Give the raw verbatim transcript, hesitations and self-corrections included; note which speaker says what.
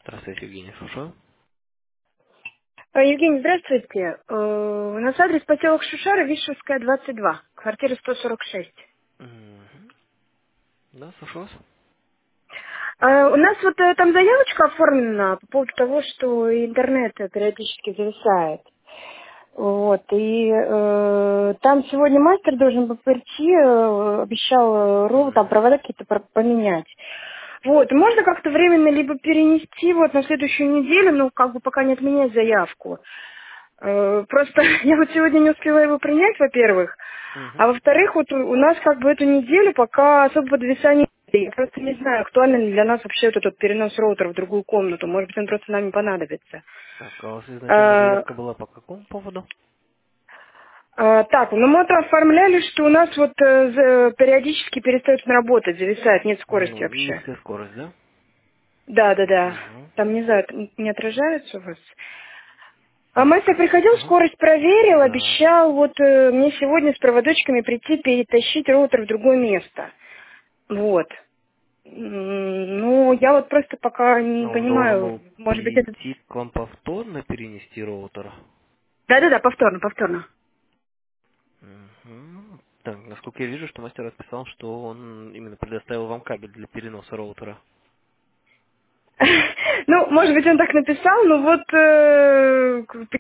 Speaker 1: Здравствуйте, Евгений, слушаю.
Speaker 2: Э, Евгений, здравствуйте. Э, У нас адрес поселок Шушара, Вишевская, двадцать два, квартира сто сорок шесть.
Speaker 1: Мгм. Да, слушаю вас.
Speaker 2: Э, У нас вот э, там заявочка оформлена по поводу того, что интернет э, периодически зависает. Вот, и э, там сегодня мастер должен был прийти, э, обещал э, ролл, там
Speaker 1: Мгм.
Speaker 2: провода какие-то про- поменять. Вот, можно как-то временно либо перенести вот на следующую неделю, ну, как бы пока не отменять заявку. Э, Просто я вот сегодня не успела его принять, во-первых, а
Speaker 1: Мгм.
Speaker 2: во-вторых, вот у у нас как бы эту неделю пока особо подвисания нет. Я просто не знаю, актуален ли для нас вообще вот этот перенос роутера в другую комнату. Может быть, он просто нам не понадобится.
Speaker 1: Так, а у вас изначально
Speaker 2: Э,
Speaker 1: заявка была по какому поводу?
Speaker 2: э, Так, ну мы это оформляли, что у нас вот э, за- периодически перестает он работать, зависает, нет скорости
Speaker 1: Ну,
Speaker 2: вообще.
Speaker 1: низкая скорость, да?
Speaker 2: Да, да, да.
Speaker 1: Угу.
Speaker 2: Там не знаю, это не отражается у вас. А
Speaker 1: Так.
Speaker 2: мастер приходил,
Speaker 1: Угу.
Speaker 2: скорость проверил,
Speaker 1: Да.
Speaker 2: обещал вот э, мне сегодня с проводочками прийти перетащить роутер в другое место. Вот. М, Ну, я вот просто пока не
Speaker 1: Но он должен
Speaker 2: понимаю,
Speaker 1: был
Speaker 2: может быть это...
Speaker 1: прийти к вам повторно перенести роутер.
Speaker 2: Да-да-да, повторно, повторно.
Speaker 1: Угу. Так, насколько я вижу, что мастер отписал, что он именно предоставил вам кабель для переноса роутера.
Speaker 2: Ну, может быть, он так написал, но вот э,